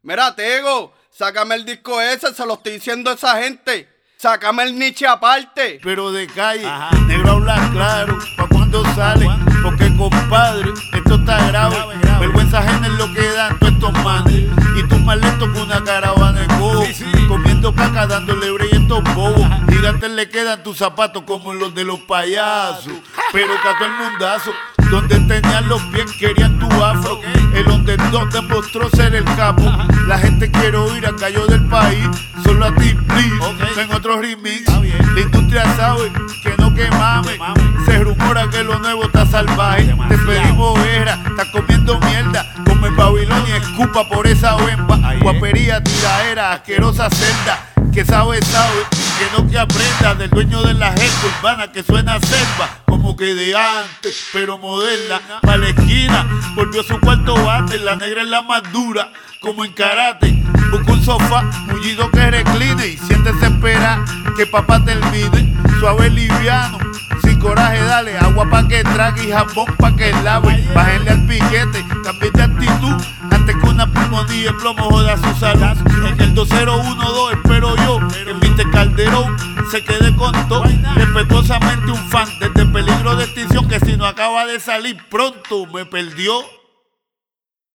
Mira, Tego, sácame el disco ese, se lo estoy diciendo a esa gente. Sácame el Nietzsche aparte. Pero de calle, negro habla claro, pa' cuando sale, porque compadre, esto está grave. Vergüenza ajena es lo que dan todos estos manes. Y tú más lento que una caravana de cojo, comiendo caca, dándole brillo a estos bobos. Gigantes le quedan tus zapatos como los de los payasos. Pero cató el mundazo, donde tenían los pies querían tu afro. El underdog demostró ser el capo. La gente quiere oír a Callo del país, solo a ti, please. En otro remix, la industria sabe que no quemame. Se rumora que lo nuevo está salvaje. Te pedimos guerra, estás comiendo mierda. Come en Babilonia, escupa por esa bemba. Guapería, tiraera, asquerosa celda. Que sabe, que no que aprenda del dueño de la gente urbana que suena selva, como que de antes, pero moderna. Pa' la esquina, volvió su cuarto bate, la negra es la más dura, como en karate. Busca un sofá, mullido que recline y siéntese esperar que papá termine. Suave liviano, sin coraje dale, agua pa' que trague y jabón pa' que lave. Bájenle al piquete, cambie de actitud, antes que una pulmonía el plomo joda su salud. En el 2012 espero yo que Mr. Calderón se quede con todo. Respetuosamente un fan desde peligro de extinción, que si no acaba de salir pronto me perdió.